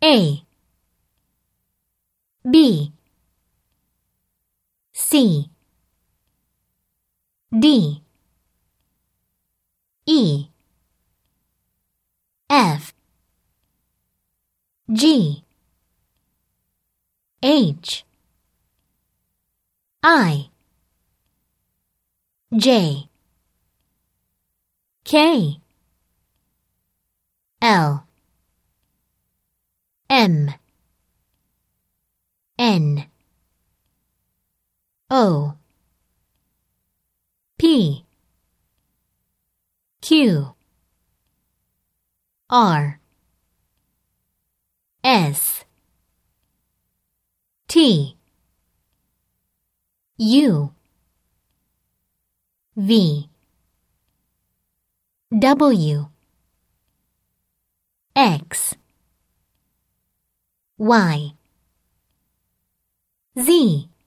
A, B, C, D, E, F, G, H, I, J, K, L, M, N, O, P, Q, R, S, T, U, V, W, X, Y, Z,